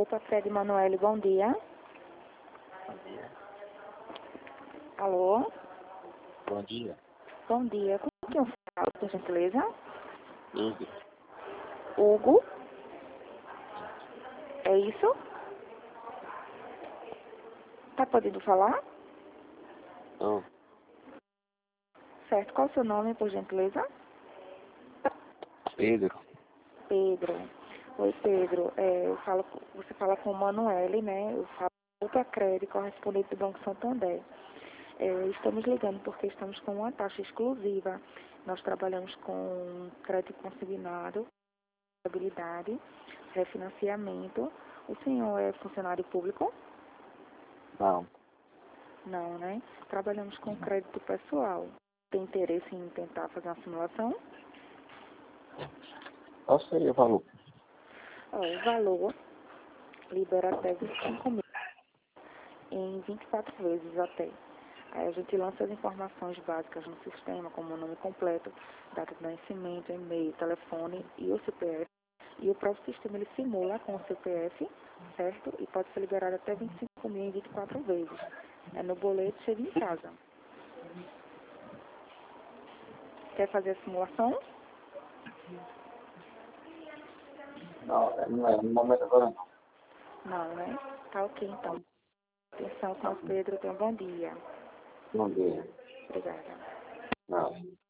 Roupa Fred Manoel, bom dia. Bom dia. Alô? Bom dia. Bom dia. Com quem eu falo, por gentileza? Hugo. Hugo? É isso? Tá podendo falar? Oh, Certo. Qual o seu nome, por gentileza? Pedro. Pedro. Oi, Pedro. Você fala com o Manoel, né? Eu falo Roupa Cred, correspondente do Banco Santander. Estamos ligando porque estamos com uma taxa exclusiva. Nós trabalhamos com crédito consignado, habilidade, refinanciamento. O senhor é funcionário público? Não. Não, né? Trabalhamos com crédito pessoal. Tem interesse em tentar fazer uma simulação? Qual seria o valor? O valor libera até 25 mil, em 24 vezes até. Aí a gente lança as informações básicas no sistema, como o nome completo, data de nascimento, e-mail, telefone e o CPF. E o próprio sistema ele simula com o CPF, certo? E pode ser liberado até 25 mil em 24 vezes. É no boleto, chega em casa. Quer fazer a simulação? Não é no momento agora não. Não, né? Tá ok, então. Atenção, senhor Pedro. Tenha um bom dia. Bom dia. Obrigada. Não.